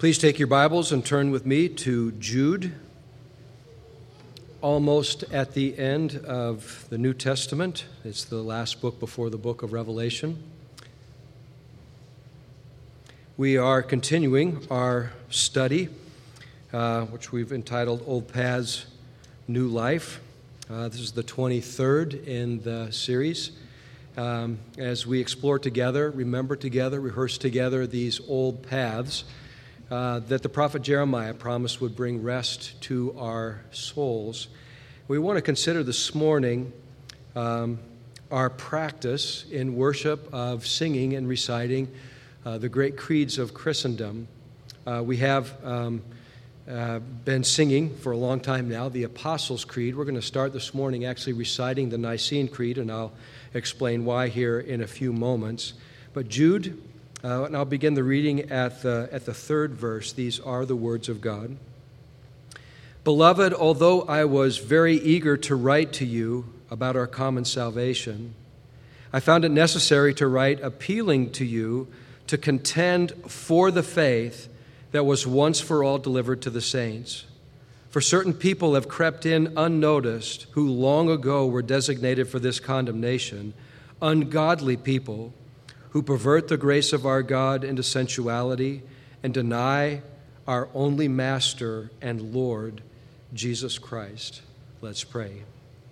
Please take your Bibles and turn with me to Jude, almost at the end of the New Testament. It's the last book before the book of Revelation. We are continuing our study, which we've entitled Old Paths, New Life. This is the 23rd in the series. As we explore together, remember together, rehearse together these old paths that the prophet Jeremiah promised would bring rest to our souls. We want to consider this morning our practice in worship of singing and reciting the great creeds of Christendom. We have been singing for a long time now the Apostles' Creed. We're going to start this morning actually reciting the Nicene Creed, and I'll explain why here in a few moments. But Jude, and I'll begin the reading at the third verse. These are the words of God. Beloved, although I was very eager to write to you about our common salvation, I found it necessary to write appealing to you to contend for the faith that was once for all delivered to the saints. For certain people have crept in unnoticed, who long ago were designated for this condemnation, ungodly people who pervert the grace of our God into sensuality and deny our only Master and Lord, Jesus Christ. Let's pray.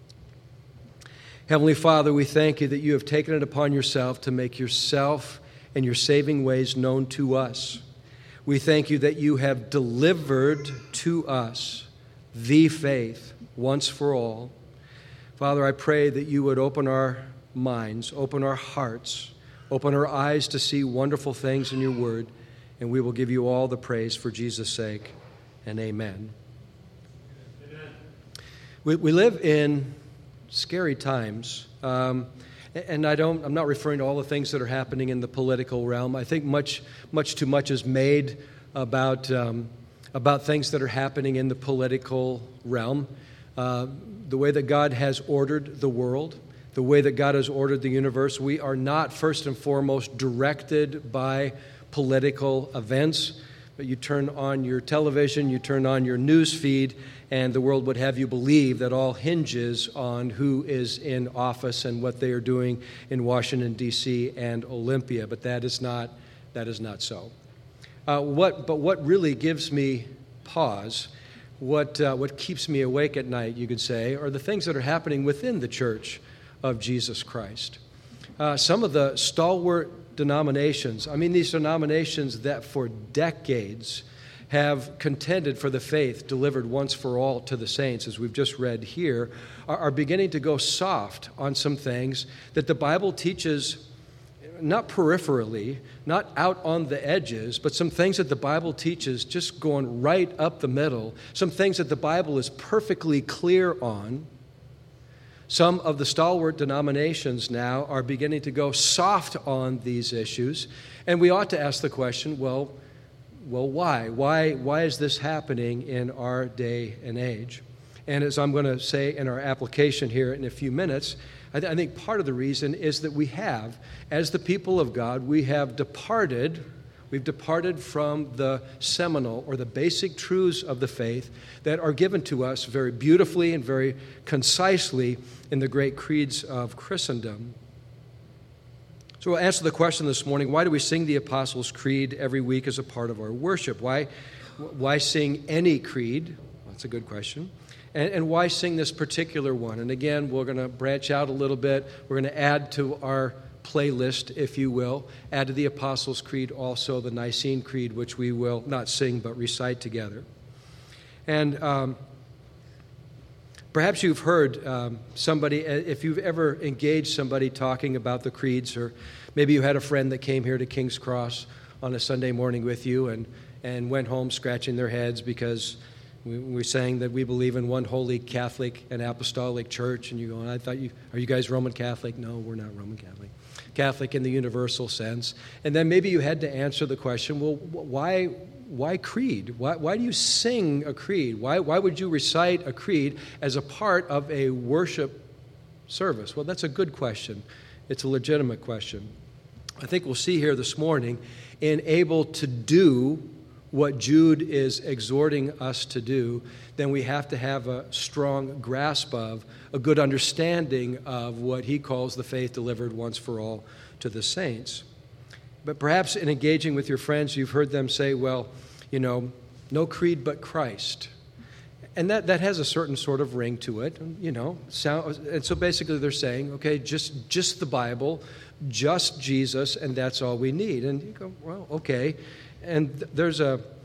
Heavenly Father, we thank you that you have taken it upon yourself to make yourself and your saving ways known to us. We thank you that you have delivered to us the faith once for all. Father, I pray that you would open our minds, open our hearts, open our eyes to see wonderful things in your word, and we will give you all the praise for Jesus' sake, and amen. Amen. We live in scary times, and I'm not referring to all the things that are happening in the political realm. I think much too much is made about things that are happening in the political realm. The way that God has ordered the world, the way that God has ordered the universe, we are not first and foremost directed by political events. But you turn on your television, you turn on your news feed, and the world would have you believe that all hinges on who is in office and what they are doing in Washington, D.C. and Olympia. But that is not so. What really gives me pause, what keeps me awake at night, you could say, are the things that are happening within the Church of Jesus Christ. Some of the stalwart denominations, these denominations that for decades have contended for the faith delivered once for all to the saints, as we've just read here, are beginning to go soft on some things that the Bible teaches, not peripherally, not out on the edges, but some things that the Bible teaches just going right up the middle, some things that the Bible is perfectly clear on. Some of the stalwart denominations now are beginning to go soft on these issues, and we ought to ask the question, well, why? Why is this happening in our day and age? And as I'm going to say in our application here in a few minutes, I think part of the reason is that we have, as the people of God, we've departed from the seminal or the basic truths of the faith that are given to us very beautifully and very concisely in the great creeds of Christendom. So we'll answer the question this morning, why do we sing the Apostles' Creed every week as a part of our worship? Why sing any creed? Well, that's a good question. And why sing this particular one? And again, we're going to branch out a little bit. We're going to add to our playlist, if you will, add to the Apostles' Creed also the Nicene Creed, which we will not sing but recite together. And perhaps you've heard somebody, if you've ever engaged somebody talking about the creeds, or maybe you had a friend that came here to King's Cross on a Sunday morning with you and went home scratching their heads because we sang that we believe in one holy Catholic and apostolic church, and you go, are you guys Roman Catholic? No, we're not Roman Catholic. Catholic in the universal sense. And then maybe you had to answer the question, well, why creed? Why do you sing a creed? Why would you recite a creed as a part of a worship service? Well, that's a good question. It's a legitimate question. I think we'll see here this morning, in able to do what Jude is exhorting us to do, then we have to have a strong grasp of, a good understanding of what he calls the faith delivered once for all to the saints. But perhaps in engaging with your friends, you've heard them say, well, no creed but Christ. And that has a certain sort of ring to it, and so basically they're saying, okay, just the Bible, just Jesus, and that's all we need. And you go, well, okay. And there's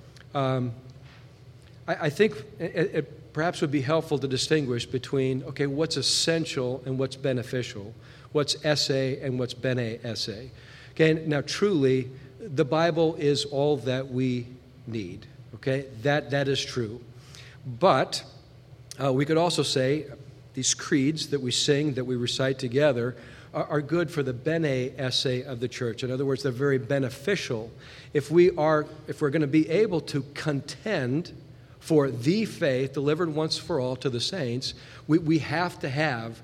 I think it perhaps would be helpful to distinguish between, okay, what's essential and what's beneficial, what's esse and what's bene esse. Okay, now truly, the Bible is all that we need. Okay, that is true. But we could also say these creeds that we sing, that we recite together, are good for the bene esse of the church. In other words, they're very beneficial. If we're going to be able to contend for the faith delivered once for all to the saints, we have to have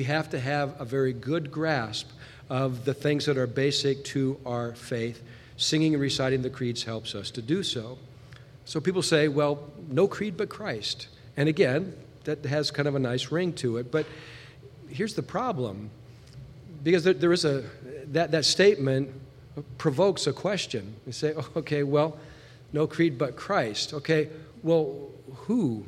a very good grasp of the things that are basic to our faith. Singing and reciting the creeds helps us to do so. So people say, well, no creed but Christ. And again, that has kind of a nice ring to it. But here's the problem. Because there is that statement provokes a question. You say, oh, okay, well, no creed but Christ. Okay, well, who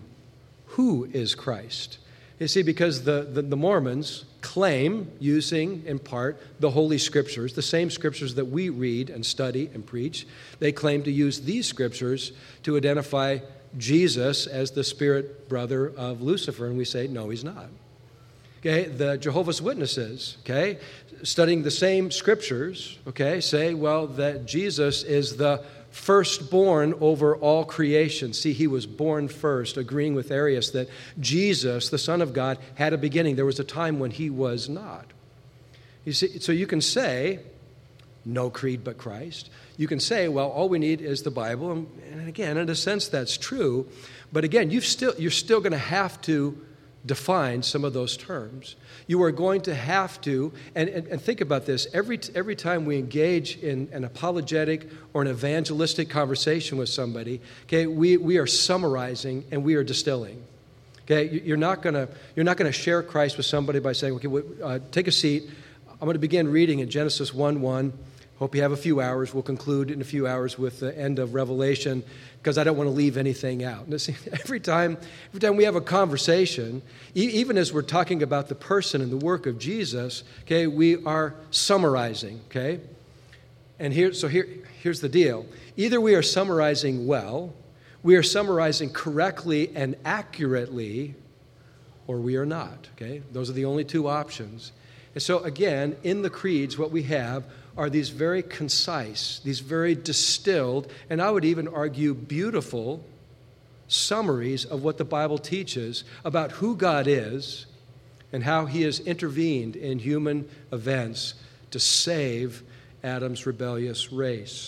is Christ? You see, because the Mormons claim, using in part the Holy Scriptures, the same Scriptures that we read and study and preach, they claim to use these Scriptures to identify Jesus as the spirit brother of Lucifer, and we say, no, he's not. Okay, the Jehovah's Witnesses, okay, studying the same Scriptures, okay, say, well, that Jesus is the firstborn over all creation. See, he was born first, agreeing with Arius that Jesus, the Son of God, had a beginning. There was a time when he was not. You see, so you can say, no creed but Christ. You can say, well, all we need is the Bible. And again, in a sense, that's true. But again, you're still going to have to define some of those terms. You are going to have to, and think about this, every time we engage in an apologetic or an evangelistic conversation with somebody, okay, we are summarizing and we are distilling. Okay, you're not going to share Christ with somebody by saying, okay, take a seat. I'm going to begin reading in Genesis 1:1. Hope you have a few hours. We'll conclude in a few hours with the end of Revelation, because I don't want to leave anything out. Every time we have a conversation, even as we're talking about the person and the work of Jesus, okay, we are summarizing, okay? And here's the deal. Either we are summarizing well, we are summarizing correctly and accurately, or we are not, okay? Those are the only two options. And so again, in the creeds, what we have are these very concise, these very distilled, and I would even argue beautiful summaries of what the Bible teaches about who God is and how he has intervened in human events to save Adam's rebellious race.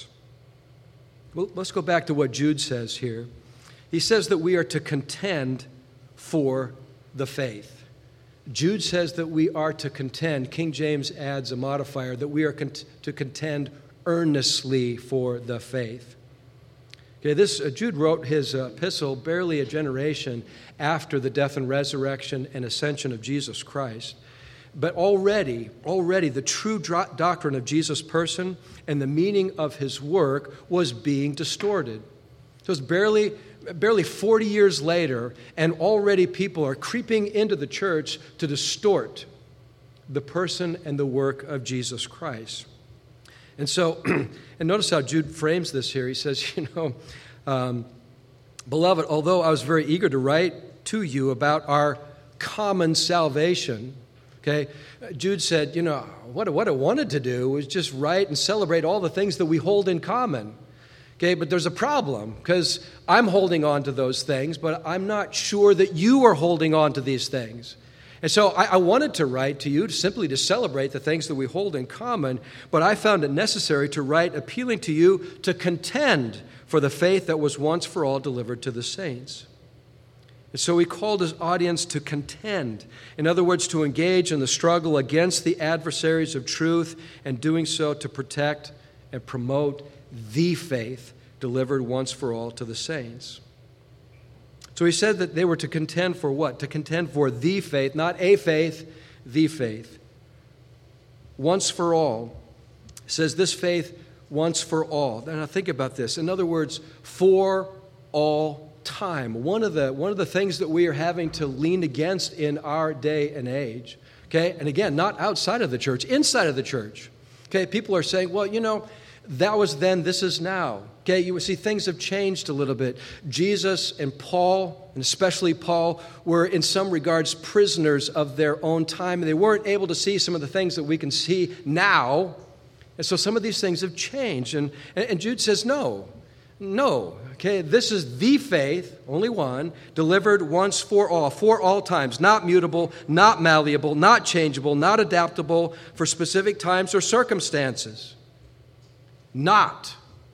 Well, let's go back to what Jude says here. He says that we are to contend for the faith. Jude says that we are to contend. King James adds a modifier, that we are to contend earnestly for the faith. Okay, Jude wrote his epistle barely a generation after the death and resurrection and ascension of Jesus Christ. But already the true doctrine of Jesus' person and the meaning of his work was being distorted. So it's barely 40 years later, and already people are creeping into the church to distort the person and the work of Jesus Christ. And so, and notice how Jude frames this here. He says, beloved, although I was very eager to write to you about our common salvation, okay, Jude said, what I wanted to do was just write and celebrate all the things that we hold in common. Okay, but there's a problem, because I'm holding on to those things, but I'm not sure that you are holding on to these things. And so I wanted to write to you simply to celebrate the things that we hold in common, but I found it necessary to write appealing to you to contend for the faith that was once for all delivered to the saints. And so he called his audience to contend. In other words, to engage in the struggle against the adversaries of truth, and doing so to protect and promote the faith delivered once for all to the saints. So he said that they were to contend for what? To contend for the faith, not a faith, the faith. Once for all. It says this faith once for all. Now think about this. In other words, for all time. One of the things that we are having to lean against in our day and age, okay, and again, not outside of the church, inside of the church. Okay, people are saying, well, that was then, this is now. Okay, you see things have changed a little bit. Jesus and Paul, and especially Paul, were in some regards prisoners of their own time, and they weren't able to see some of the things that we can see now. And so some of these things have changed. And Jude says, no. Okay, this is the faith, only one, delivered once for all times, not mutable, not malleable, not changeable, not adaptable for specific times or circumstances. Not.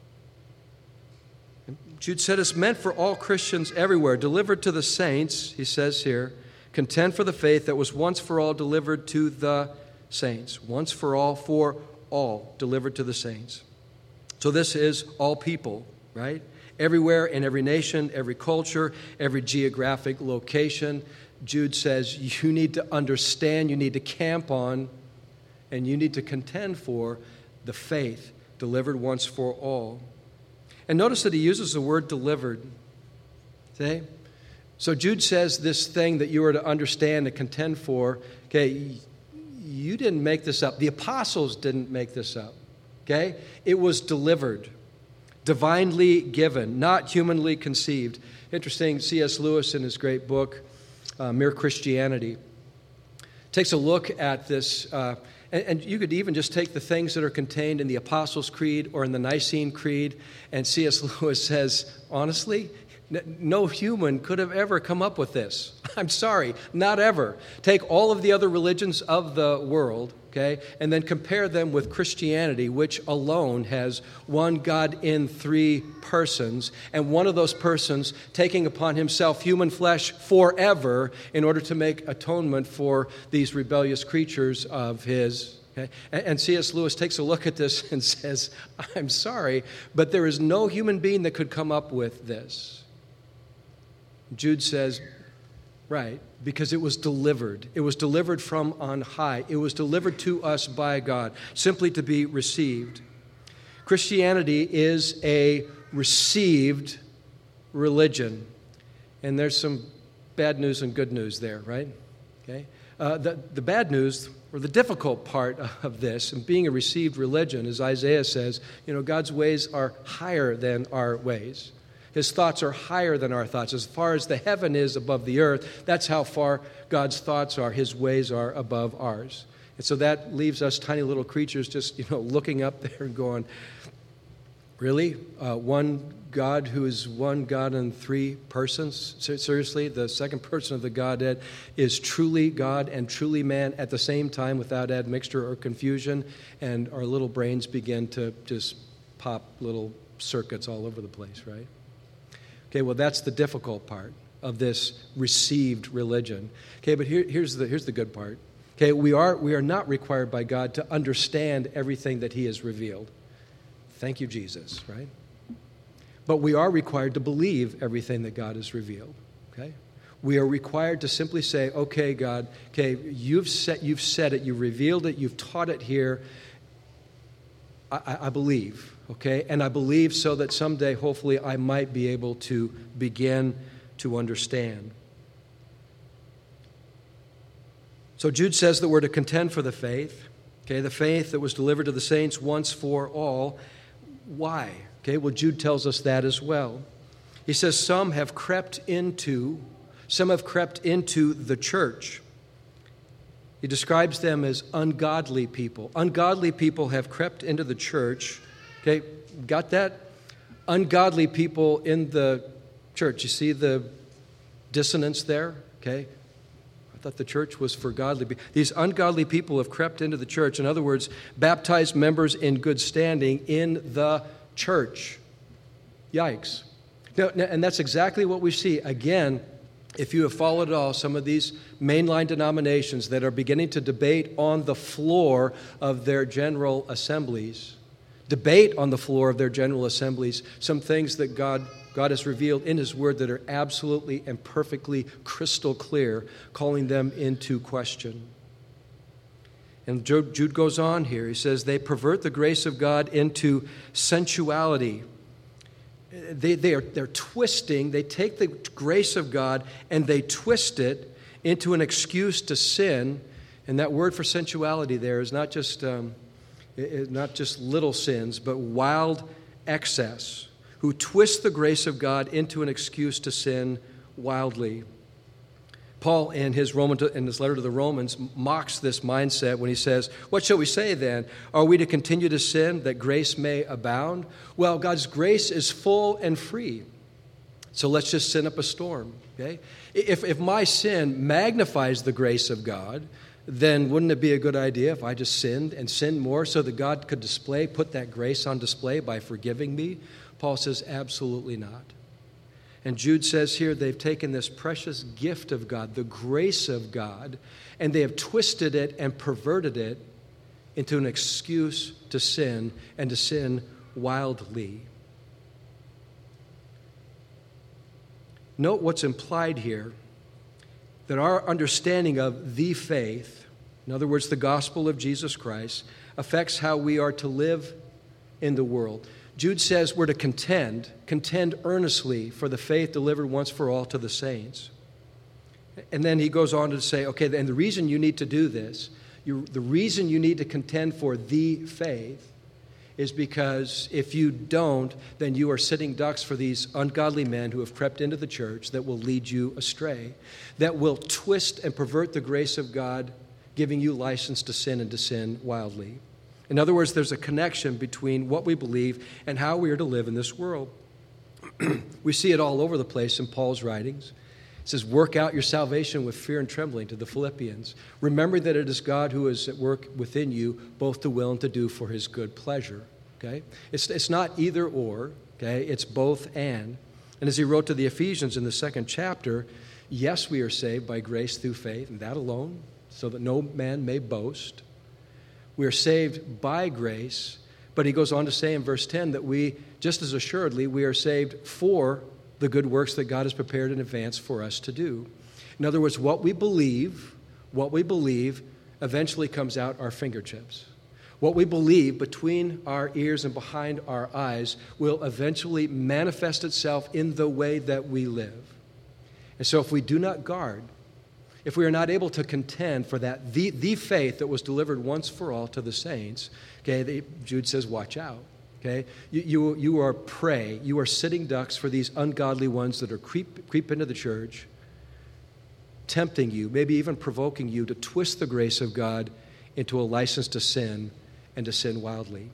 Jude said it's meant for all Christians everywhere, delivered to the saints, he says here, contend for the faith that was once for all delivered to the saints. Once for all, delivered to the saints. So this is all people, right? Everywhere, in every nation, every culture, every geographic location. Jude says you need to understand, you need to camp on, and you need to contend for the faith delivered once for all. And notice that he uses the word delivered. Okay? So Jude says this thing that you are to understand and contend for, okay, you didn't make this up. The apostles didn't make this up. Okay? It was delivered, divinely given, not humanly conceived. Interesting, C.S. Lewis in his great book, Mere Christianity, takes a look at this. And you could even just take the things that are contained in the Apostles' Creed or in the Nicene Creed, and C.S. Lewis says, honestly, no human could have ever come up with this. I'm sorry, not ever. Take all of the other religions of the world, okay, and then compare them with Christianity, which alone has one God in three persons, and one of those persons taking upon himself human flesh forever in order to make atonement for these rebellious creatures of his. Okay? And C.S. Lewis takes a look at this and says, I'm sorry, but there is no human being that could come up with this. Jude says, right, because it was delivered. It was delivered from on high. It was delivered to us by God, simply to be received. Christianity is a received religion. And there's some bad news and good news there, right? Okay. The bad news, or the difficult part of this, and being a received religion, as Isaiah says, God's ways are higher than our ways. His thoughts are higher than our thoughts. As far as the heaven is above the earth, that's how far God's thoughts are. His ways are above ours. And so that leaves us tiny little creatures just, looking up there and going, really? One God who is one God in three persons? Seriously? The second person of the Godhead is truly God and truly man at the same time without admixture or confusion, and our little brains begin to just pop little circuits all over the place, right? Okay, well, that's the difficult part of this received religion. Okay, but here's the good part. Okay, we are not required by God to understand everything that He has revealed. Thank you, Jesus, right? But we are required to believe everything that God has revealed. Okay? We are required to simply say, okay, God, okay, you've said it, you've revealed it, you've taught it here. I believe. Okay, and I believe so that someday, hopefully, I might be able to begin to understand. So Jude says that we're to contend for the faith, okay, the faith that was delivered to the saints once for all. Why? Okay, well, Jude tells us that as well. He says some have crept into the church. He describes them as ungodly people. Ungodly people have crept into the church. Okay, got that? Ungodly people in the church. You see the dissonance there? Okay. I thought the church was for godly people. These ungodly people have crept into the church. In other words, baptized members in good standing in the church. Yikes. Now, and that's exactly what we see. Again, if you have followed at all some of these mainline denominations that are beginning to debate on the floor of their general assemblies, debate on the floor of their general assemblies some things that God has revealed in His Word that are absolutely and perfectly crystal clear, calling them into question. And Jude goes on here. He says, they pervert the grace of God into sensuality. They're twisting. They take the grace of God and they twist it into an excuse to sin. And that word for sensuality there is not just little sins, but wild excess. Who twist the grace of God into an excuse to sin wildly. Paul, in his letter to the Romans, mocks this mindset when he says, what shall we say then? Are we to continue to sin that grace may abound? Well, God's grace is full and free. So let's just sin up a storm, okay? If my sin magnifies the grace of God, then wouldn't it be a good idea if I just sinned and sinned more so that God could put that grace on display by forgiving me? Paul says, absolutely not. And Jude says here they've taken this precious gift of God, the grace of God, and they have twisted it and perverted it into an excuse to sin and to sin wildly. Note what's implied here, that our understanding of the faith, in other words, the gospel of Jesus Christ, affects how we are to live in the world. Jude says we're to contend earnestly for the faith delivered once for all to the saints. And then he goes on to say, okay, and the reason you need to do this, the reason you need to contend for the faith is because if you don't, then you are sitting ducks for these ungodly men who have crept into the church that will lead you astray, that will twist and pervert the grace of God, giving you license to sin and to sin wildly. In other words, there's a connection between what we believe and how we are to live in this world. We see it all over the place in Paul's writings. It says, work out your salvation with fear and trembling to the Philippians. Remember that it is God who is at work within you, both to will and to do for His good pleasure. Okay? It's not either or. Okay? It's both and. And as he wrote to the Ephesians in the 2nd chapter, yes, we are saved by grace through faith, and that alone, so that no man may boast. We are saved by grace, but he goes on to say in verse 10 that we, just as assuredly, we are saved for the good works that God has prepared in advance for us to do. In other words, what we believe eventually comes out our fingertips. What we believe between our ears and behind our eyes will eventually manifest itself in the way that we live. And so if we do not guard, if we are not able to contend for that, the faith that was delivered once for all to the saints, okay, Jude says, watch out. Okay, you are prey. You are sitting ducks for these ungodly ones that are creep into the church, tempting you, maybe even provoking you to twist the grace of God into a license to sin and to sin wildly.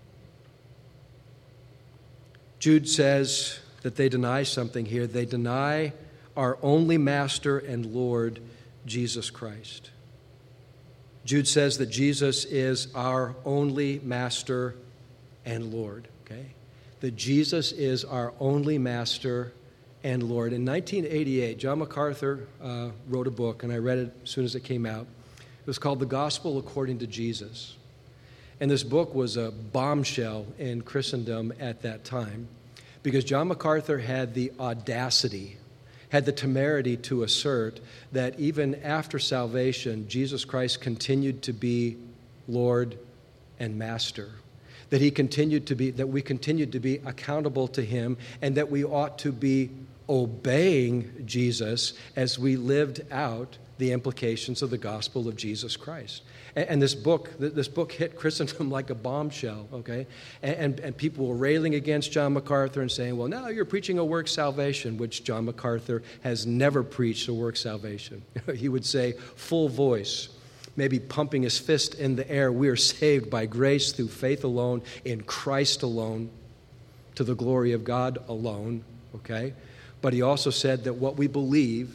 Jude says that they deny something here. They deny our only Master and Lord, Jesus Christ. Jude says that Jesus is our only Master and Lord, okay? That Jesus is our only Master and Lord. In 1988, John MacArthur wrote a book, and I read it as soon as it came out. It was called The Gospel According to Jesus. And this book was a bombshell in Christendom at that time because John MacArthur had the audacity, had the temerity to assert that even after salvation, Jesus Christ continued to be Lord and Master. That we continued to be accountable to Him, and that we ought to be obeying Jesus as we lived out the implications of the gospel of Jesus Christ. And this book hit Christendom like a bombshell, okay? And people were railing against John MacArthur and saying, well, now you're preaching a work salvation, which John MacArthur has never preached a work salvation. He would say, full voice, maybe pumping his fist in the air, we are saved by grace through faith alone, in Christ alone, to the glory of God alone, okay? But he also said that what we believe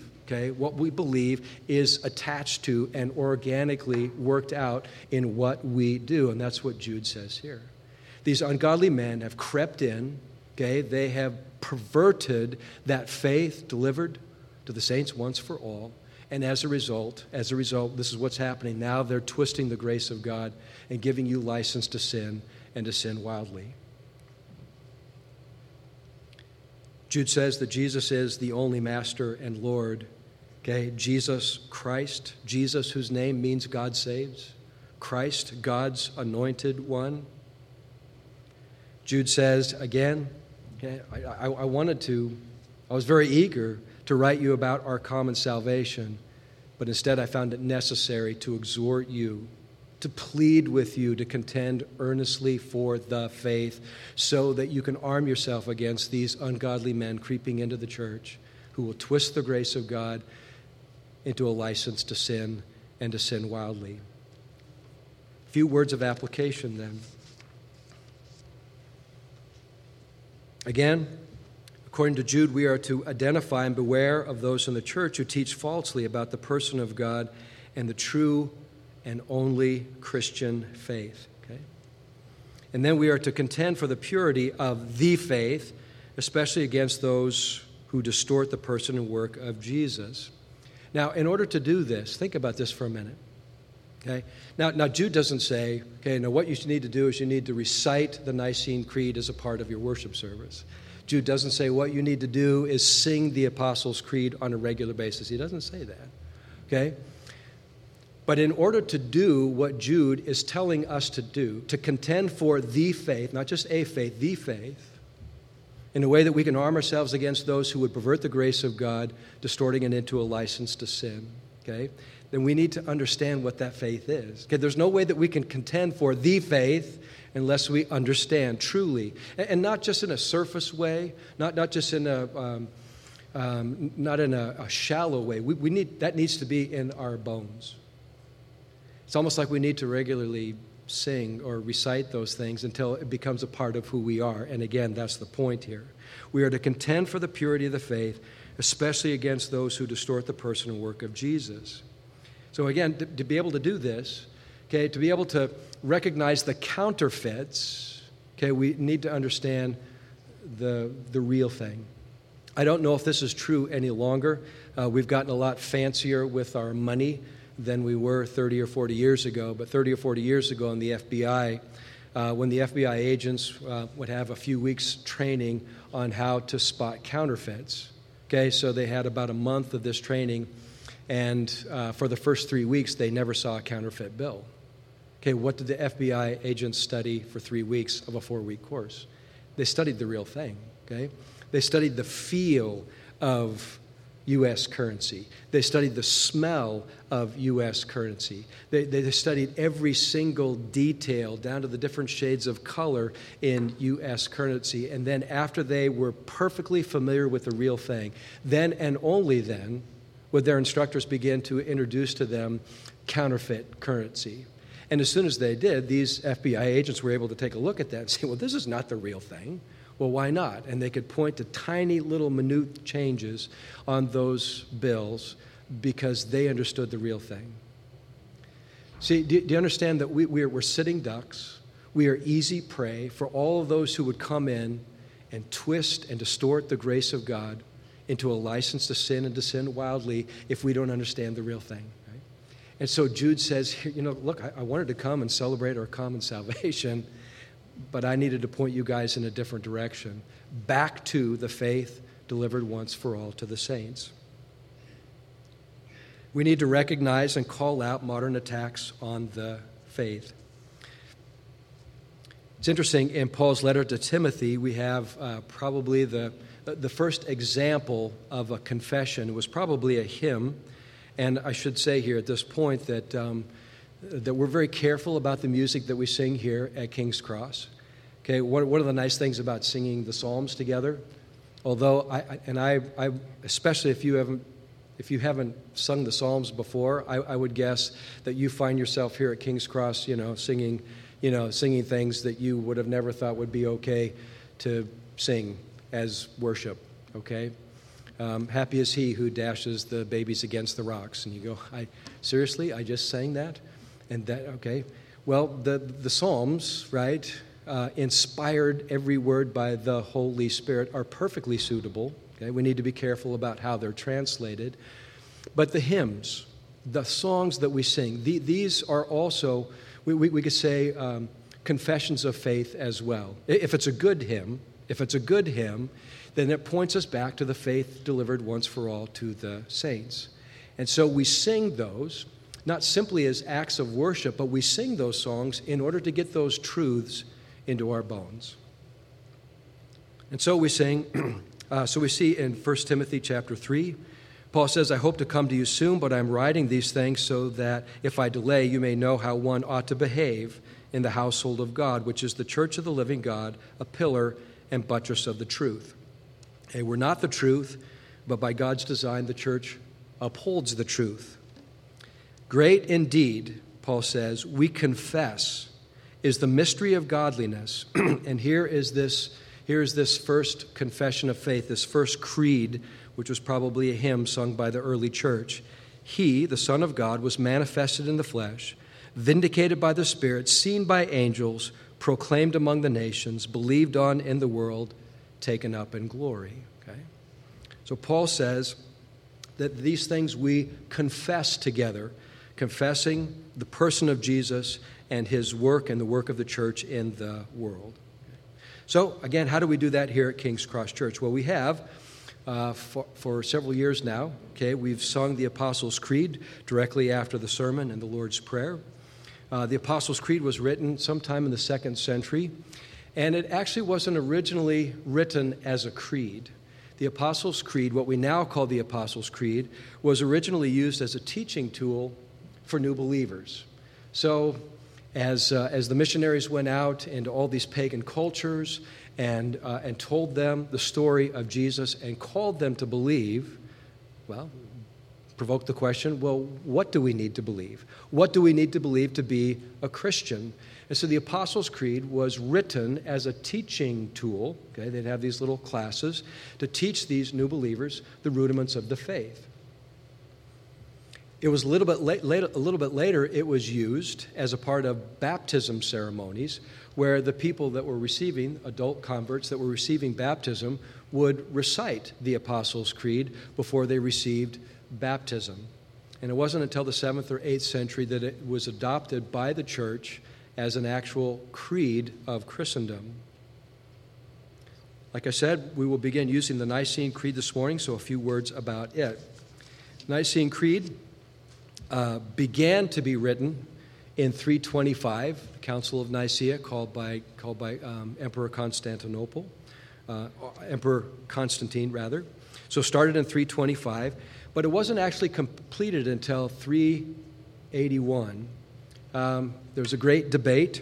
is attached to and organically worked out in what we do. And that's what Jude says here. These ungodly men have crept in, okay? They have perverted that faith delivered to the saints once for all. And as a result, this is what's happening. Now they're twisting the grace of God and giving you license to sin and to sin wildly. Jude says that Jesus is the only Master and Lord. Okay, Jesus Christ, Jesus whose name means God saves. Christ, God's anointed one. Jude says again, okay, I was very eager to write you about our common salvation, but instead I found it necessary to exhort you, to plead with you to contend earnestly for the faith so that you can arm yourself against these ungodly men creeping into the church who will twist the grace of God into a license to sin and to sin wildly. A few words of application then. Again, according to Jude, we are to identify and beware of those in the church who teach falsely about the person of God and the true and only Christian faith. Okay? And then we are to contend for the purity of the faith, especially against those who distort the person and work of Jesus. Now, in order to do this, think about this for a minute. Okay? Now, Jude doesn't say, okay, now what you need to do is you need to recite the Nicene Creed as a part of your worship service. Jude doesn't say what you need to do is sing the Apostles' Creed on a regular basis. He doesn't say that. Okay? But in order to do what Jude is telling us to do, to contend for the faith, not just a faith, the faith, in a way that we can arm ourselves against those who would pervert the grace of God, distorting it into a license to sin, okay, then we need to understand what that faith is. Okay, there's no way that we can contend for the faith unless we understand truly, and not just in a surface way, not just in a shallow way. We need that needs to be in our bones. It's almost like we need to regularly sing or recite those things until it becomes a part of who we are. And again, that's the point here. We are to contend for the purity of the faith, especially against those who distort the person and work of Jesus. So again, to be able to do this, okay, to be able to recognize the counterfeits, okay, we need to understand the real thing. I don't know if this is true any longer. We've gotten a lot fancier with our money than we were 30 or 40 years ago. But 30 or 40 years ago in the FBI, when the FBI agents would have a few weeks training on how to spot counterfeits. Okay, so they had about a month of this training, and for the first 3 weeks, they never saw a counterfeit bill. Okay, what did the FBI agents study for 3 weeks of a 4-week course? They studied the real thing, okay? They studied the feel of U.S. currency. They studied the smell of U.S. currency. They studied every single detail down to the different shades of color in U.S. currency. And then after they were perfectly familiar with the real thing, then and only then would their instructors begin to introduce to them counterfeit currency. And as soon as they did, these FBI agents were able to take a look at that and say, well, this is not the real thing. Well, why not? And they could point to tiny little minute changes on those bills because they understood the real thing. See, do you understand that we're sitting ducks? We are easy prey for all of those who would come in and twist and distort the grace of God into a license to sin and to sin wildly if we don't understand the real thing. Right? And so Jude says, look, I wanted to come and celebrate our common salvation, but I needed to point you guys in a different direction, back to the faith delivered once for all to the saints. We need to recognize and call out modern attacks on the faith. It's interesting, in Paul's letter to Timothy, we have probably the first example of a confession. It was probably a hymn, and I should say here at this point that we're very careful about the music that we sing here at King's Cross. Okay, one of the nice things about singing the Psalms together, although I especially if you haven't sung the Psalms before, I would guess that you find yourself here at King's Cross, singing things that you would have never thought would be okay to sing as worship. Okay. Happy is he who dashes the babies against the rocks. And you go, seriously, I just sang that? And that, okay. Well, the Psalms, right, inspired every word by the Holy Spirit, are perfectly suitable. Okay? We need to be careful about how they're translated. But the hymns, the songs that we sing, these are also, we could say, confessions of faith as well. If it's a good hymn, then it points us back to the faith delivered once for all to the saints. And so we sing those, not simply as acts of worship, but we sing those songs in order to get those truths into our bones. And so we sing, so we see in 1 Timothy chapter 3, Paul says, I hope to come to you soon, but I'm writing these things so that if I delay, you may know how one ought to behave in the household of God, which is the church of the living God, a pillar and buttress of the truth. Hey, we're not the truth, but by God's design, the church upholds the truth. Great indeed, Paul says, we confess, is the mystery of godliness. And here is this first confession of faith, this first creed, which was probably a hymn sung by the early church. He, the Son of God, was manifested in the flesh, vindicated by the Spirit, seen by angels, proclaimed among the nations, believed on in the world, taken up in glory. Okay? So Paul says that these things we confess together, confessing the person of Jesus and his work and the work of the church in the world. So, again, how do we do that here at King's Cross Church? Well, we have for several years now. Okay, we've sung the Apostles' Creed directly after the sermon and the Lord's Prayer. The Apostles' Creed was written sometime in the 2nd century, and it actually wasn't originally written as a creed. The Apostles' Creed, what we now call the Apostles' Creed, was originally used as a teaching tool for new believers. So, as the missionaries went out into all these pagan cultures and told them the story of Jesus and called them to believe, well, provoked the question, well, what do we need to believe? What do we need to believe to be a Christian? And so the Apostles' Creed was written as a teaching tool. Okay, they'd have these little classes to teach these new believers the rudiments of the faith. It was a little bit later, it was used as a part of baptism ceremonies, where the people that were receiving, adult converts that were receiving baptism, would recite the Apostles' Creed before they received baptism. And it wasn't until the 7th or 8th century that it was adopted by the church as an actual creed of Christendom. Like I said, we will begin using the Nicene Creed this morning, so a few words about it. Nicene Creed began to be written in 325, the Council of Nicaea, called by Emperor Constantine, rather. So started in 325, but it wasn't actually completed until 381. There was a great debate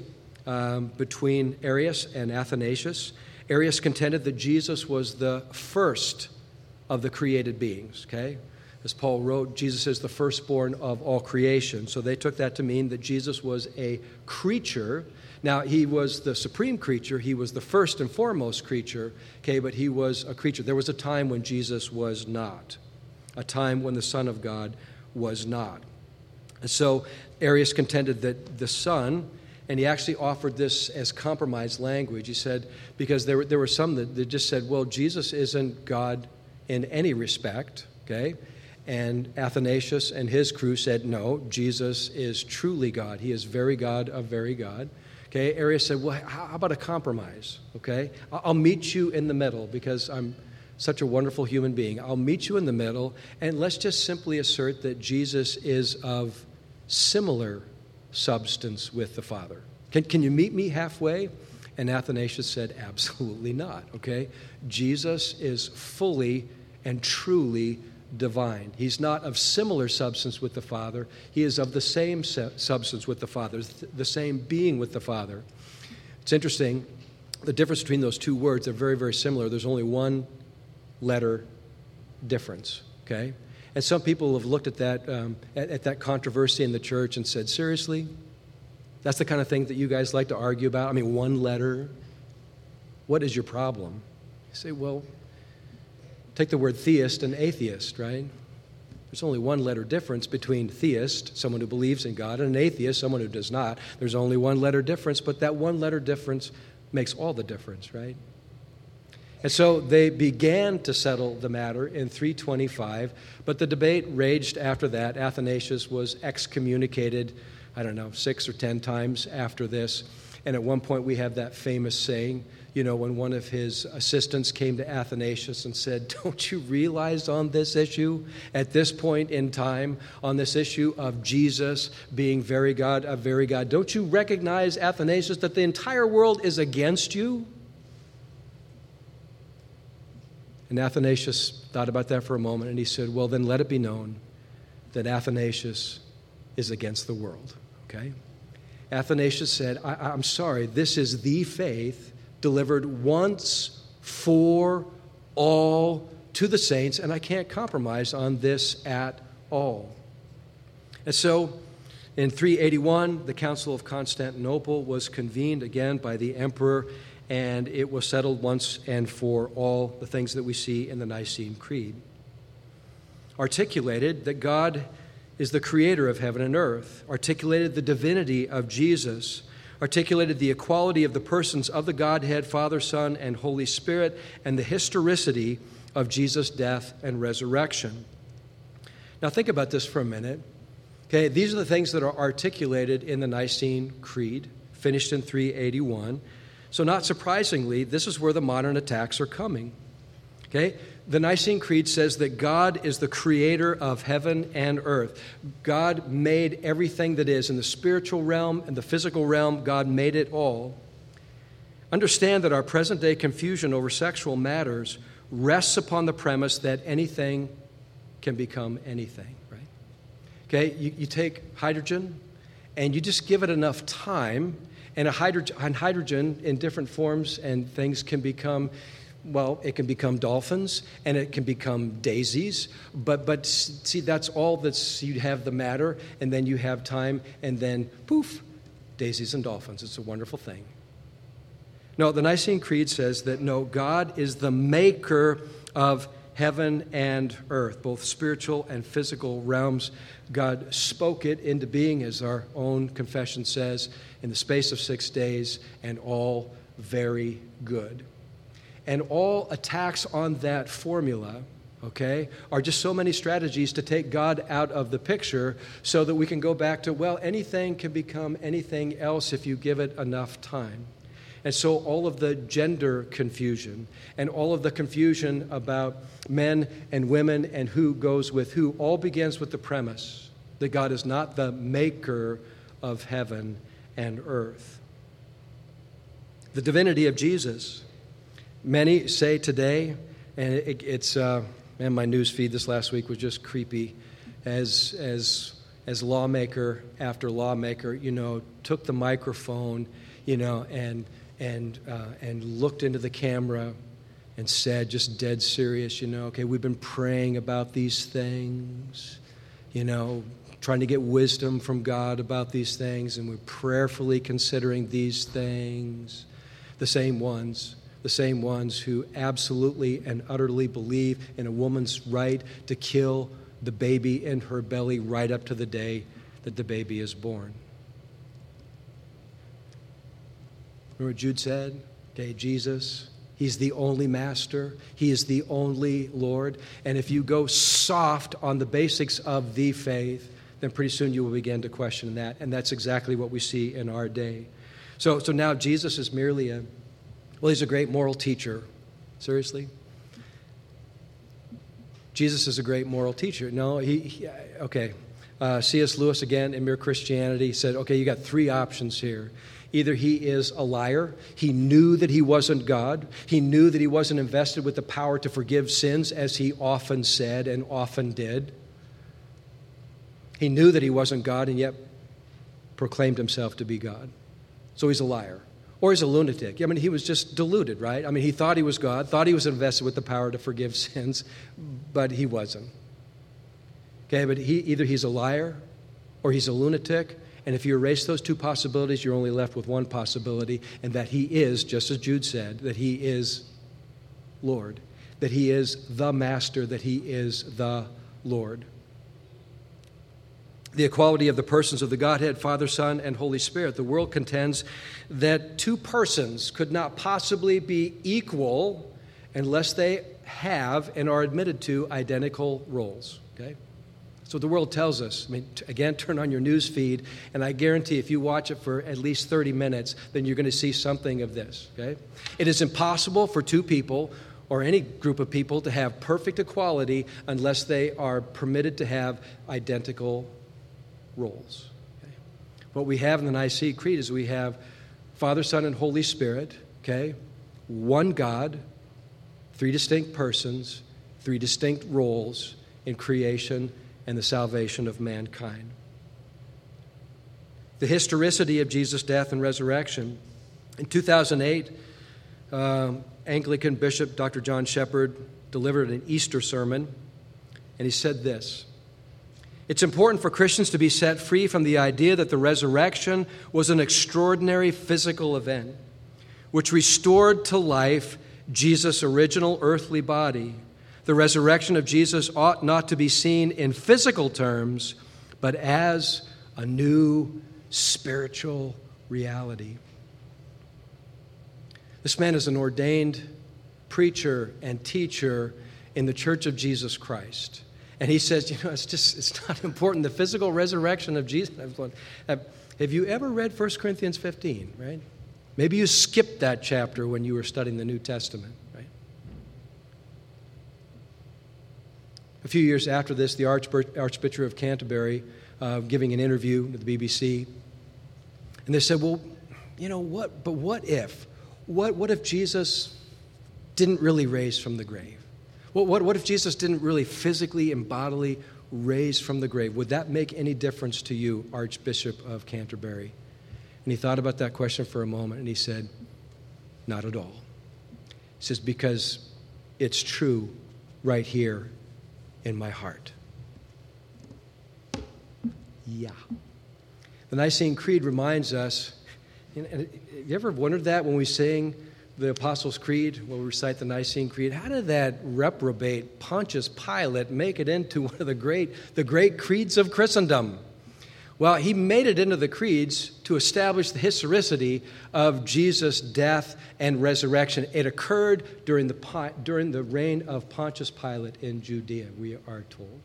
between Arius and Athanasius. Arius contended that Jesus was the first of the created beings, okay? As Paul wrote, Jesus is the firstborn of all creation. So they took that to mean that Jesus was a creature. Now, he was the supreme creature. He was the first and foremost creature, okay, but he was a creature. There was a time when Jesus was not, a time when the Son of God was not. And so Arius contended that the Son, and he actually offered this as compromise language. He said, because there were some that just said, well, Jesus isn't God in any respect, okay? And Athanasius and his crew said, no, Jesus is truly God. He is very God of very God. Okay, Arius said, well, how about a compromise? Okay, I'll meet you in the middle because I'm such a wonderful human being. I'll meet you in the middle, and let's just simply assert that Jesus is of similar substance with the Father. Can you meet me halfway? And Athanasius said, absolutely not. Okay, Jesus is fully and truly divine. He's not of similar substance with the Father. He is of the same substance with the Father, the same being with the Father. It's interesting, the difference between those two words are very, very similar. There's only one letter difference, okay? And some people have looked at that controversy in the church and said, seriously? That's the kind of thing that you guys like to argue about? I mean, one letter? What is your problem? You say, well, take the word theist and atheist, right? There's only one letter difference between theist, someone who believes in God, and an atheist, someone who does not. There's only one letter difference, but that one letter difference makes all the difference, right? And so they began to settle the matter in 325, but the debate raged after that. Athanasius was excommunicated, 6 or 10 times after this. And at one point we have that famous saying, when one of his assistants came to Athanasius and said, don't you realize on this issue, at this point in time, on this issue of Jesus being very God, a very God, don't you recognize, Athanasius, that the entire world is against you? And Athanasius thought about that for a moment, and he said, well, then let it be known that Athanasius is against the world, okay? Athanasius said, I'm sorry, this is the faith delivered once for all to the saints, and I can't compromise on this at all. And so, in 381, the Council of Constantinople was convened again by the emperor, and it was settled once and for all, the things that we see in the Nicene Creed. Articulated that God is the creator of heaven and earth, articulated the divinity of Jesus, articulated the equality of the persons of the Godhead, Father, Son, and Holy Spirit, and the historicity of Jesus' death and resurrection. Now think about this for a minute. Okay, these are the things that are articulated in the Nicene Creed, finished in 381. So not surprisingly, this is where the modern attacks are coming. Okay? The Nicene Creed says that God is the creator of heaven and earth. God made everything that is in the spiritual realm and the physical realm. God made it all. Understand that our present-day confusion over sexual matters rests upon the premise that anything can become anything, right? Okay, you take hydrogen and you just give it enough time, and hydrogen in different forms and things can become, well, it can become dolphins and it can become daisies, but see, that's all you have the matter, and then you have time, and then poof, daisies and dolphins. It's a wonderful thing. No, the Nicene Creed says that no, God is the maker of heaven and earth, both spiritual and physical realms. God spoke it into being, as our own confession says, in the space of 6 days, and all very good. And all attacks on that formula, okay, are just so many strategies to take God out of the picture so that we can go back to, well, anything can become anything else if you give it enough time. And so all of the gender confusion and all of the confusion about men and women and who goes with who all begins with the premise that God is not the maker of heaven and earth. The divinity of Jesus, many say today, and it's my news feed this last week was just creepy, as lawmaker after lawmaker, took the microphone, and looked into the camera and said, just dead serious, okay, we've been praying about these things, trying to get wisdom from God about these things, and we're prayerfully considering these things. The same ones who absolutely and utterly believe in a woman's right to kill the baby in her belly right up to the day that the baby is born. Remember what Jude said? Okay, Jesus, he's the only master. He is the only Lord. And if you go soft on the basics of the faith, then pretty soon you will begin to question that. And that's exactly what we see in our day. So now Jesus is merely he's a great moral teacher. Seriously? Jesus is a great moral teacher. No, C.S. Lewis, again, in Mere Christianity, said, okay, you got three options here. Either he is a liar, he knew that he wasn't God, he knew that he wasn't invested with the power to forgive sins, as he often said and often did. He knew that he wasn't God and yet proclaimed himself to be God. So he's a liar. Or he's a lunatic. I mean, he was just deluded, right? I mean, he thought he was God, thought he was invested with the power to forgive sins, but he wasn't. Okay, but either he's a liar or he's a lunatic. And if you erase those two possibilities, you're only left with one possibility, and that he is, just as Jude said, that he is Lord, that he is the Master, that he is the Lord. The equality of the persons of the Godhead, Father, Son, and Holy Spirit. The world contends that two persons could not possibly be equal unless they have and are admitted to identical roles. Okay? That's what the world tells us. I mean, again, turn on your news feed, and I guarantee if you watch it for at least 30 minutes, then you're going to see something of this, okay? It is impossible for two people or any group of people to have perfect equality unless they are permitted to have identical roles. Okay? What we have in the Nicene Creed is we have Father, Son, and Holy Spirit, okay? One God, three distinct persons, three distinct roles in creation and the salvation of mankind. The historicity of Jesus' death and resurrection. In 2008, Anglican Bishop Dr. John Shepherd delivered an Easter sermon, and he said this: "It's important for Christians to be set free from the idea that the resurrection was an extraordinary physical event which restored to life Jesus' original earthly body. The resurrection of Jesus ought not to be seen in physical terms, but as a new spiritual reality." This man is an ordained preacher and teacher in the Church of Jesus Christ. And he says, it's not important, the physical resurrection of Jesus. Have you ever read 1 Corinthians 15, right? Maybe you skipped that chapter when you were studying the New Testament, right? A few years after this, the Archbishop of Canterbury giving an interview to the BBC, and they said, well, what if? What if Jesus didn't really raise from the grave? What if Jesus didn't really physically and bodily raise from the grave? Would that make any difference to you, Archbishop of Canterbury? And he thought about that question for a moment, and he said, not at all. He says, because it's true right here in my heart. Yeah. The Nicene Creed reminds us, and you ever wondered that when we sing the Apostles' Creed, when we recite the Nicene Creed, how did that reprobate Pontius Pilate make it into one of the great creeds of Christendom? Well, he made it into the creeds to establish the historicity of Jesus' death and resurrection. It occurred during the reign of Pontius Pilate in Judea, we are told.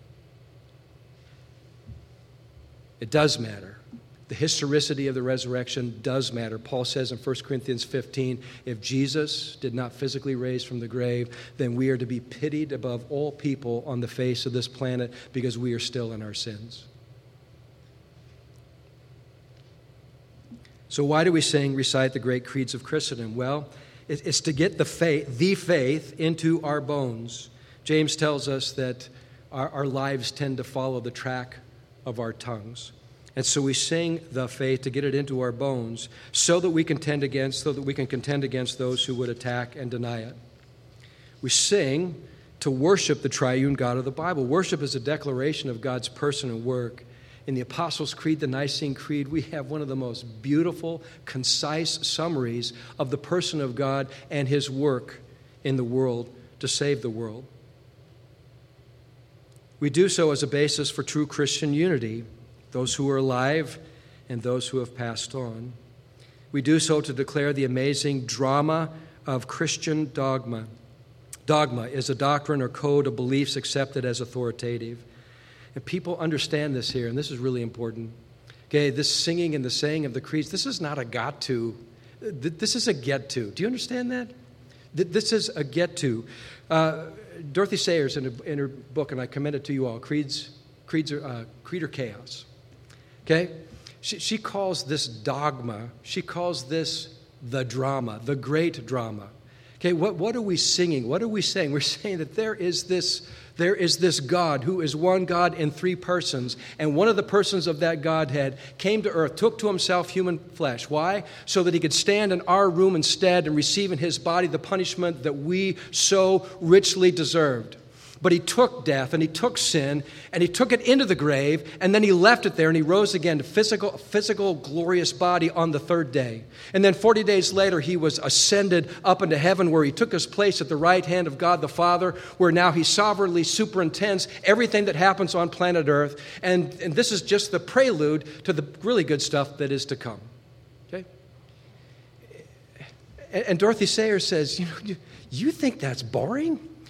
It does matter. The historicity of the resurrection does matter. Paul says in 1 Corinthians 15, if Jesus did not physically raise from the grave, then we are to be pitied above all people on the face of this planet because we are still in our sins. So why do we recite the great creeds of Christendom? Well, it's to get the faith into our bones. James tells us that our lives tend to follow the track of our tongues. And so we sing the faith to get it into our bones so that we can contend against those who would attack and deny it. We sing to worship the triune God of the Bible. Worship is a declaration of God's person and work. In the Apostles' Creed, the Nicene Creed, we have one of the most beautiful, concise summaries of the person of God and his work in the world to save the world. We do so as a basis for true Christian unity, those who are alive and those who have passed on. We do so to declare the amazing drama of Christian dogma. Dogma is a doctrine or code of beliefs accepted as authoritative. And people understand this here, and this is really important. Okay, this singing and the saying of the creeds, this is not a got to. This is a get to. Do you understand that? This is a get to. Dorothy Sayers, in her book, and I commend it to you all, Creed or Chaos. Okay? She calls this dogma, she calls this the drama, the great drama. Okay, what are we singing? What are we saying? We're saying that there is this God who is one God in three persons, and one of the persons of that Godhead came to earth, took to himself human flesh. Why? So that he could stand in our room instead and receive in his body the punishment that we so richly deserved. But he took death and he took sin and he took it into the grave, and then he left it there and he rose again to physical glorious body on the third day. And then 40 days later he was ascended up into heaven, where he took his place at the right hand of God the Father, where now he sovereignly superintends everything that happens on planet Earth. And this is just the prelude to the really good stuff that is to come. Okay? And Dorothy Sayers says, you think that's boring?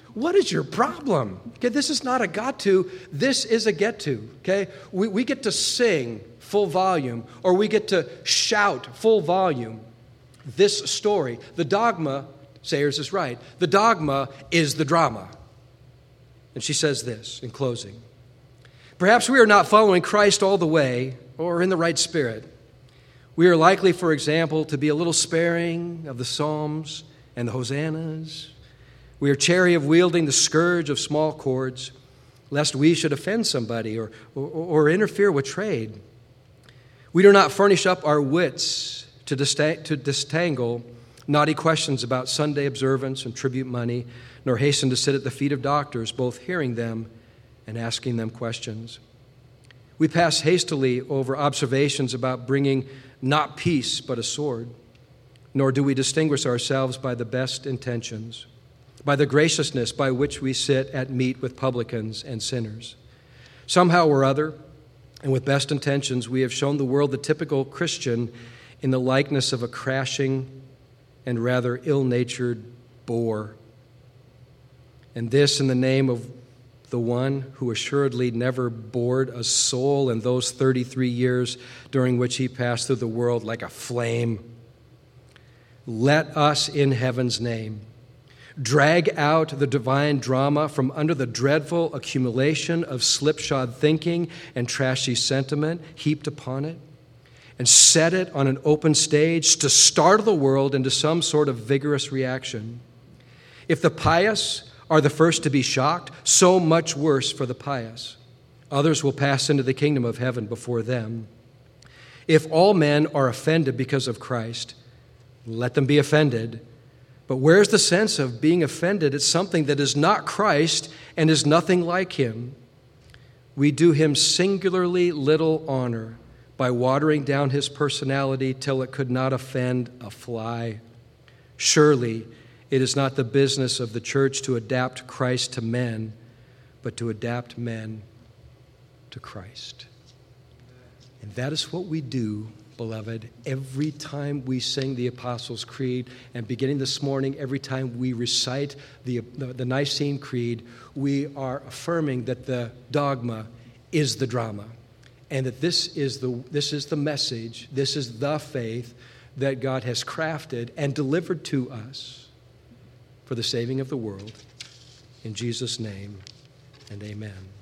What is your problem? Okay, this is not a got to, this is a get to. Okay? We get to sing full volume, or we get to shout full volume. This story, the dogma, Sayers is right, the dogma is the drama. And she says this in closing. Perhaps we are not following Christ all the way or in the right spirit. We are likely, for example, to be a little sparing of the psalms and the hosannas. We are chary of wielding the scourge of small chords, lest we should offend somebody or interfere with trade. We do not furnish up our wits to distangle naughty questions about Sunday observance and tribute money, nor hasten to sit at the feet of doctors, both hearing them and asking them questions. We pass hastily over observations about bringing not peace but a sword, nor do we distinguish ourselves by the best intentions, by the graciousness by which we sit at meat with publicans and sinners. Somehow or other, and with best intentions, we have shown the world the typical Christian in the likeness of a crashing and rather ill-natured bore. And this in the name of the one who assuredly never bored a soul in those 33 years during which he passed through the world like a flame. Let us, in heaven's name, drag out the divine drama from under the dreadful accumulation of slipshod thinking and trashy sentiment heaped upon it, and set it on an open stage to startle the world into some sort of vigorous reaction. If the pious are the first to be shocked, so much worse for the pious. Others will pass into the kingdom of heaven before them. If all men are offended because of Christ, let them be offended. But where's the sense of being offended at something that is not Christ and is nothing like him? We do him singularly little honor by watering down his personality till it could not offend a fly. Surely, it is not the business of the church to adapt Christ to men, but to adapt men to Christ. And that is what we do, beloved, every time we sing the Apostles' Creed, and beginning this morning, every time we recite the Nicene Creed, we are affirming that the dogma is the drama, and that this is the message, this is the faith that God has crafted and delivered to us for the saving of the world. In Jesus' name, and amen.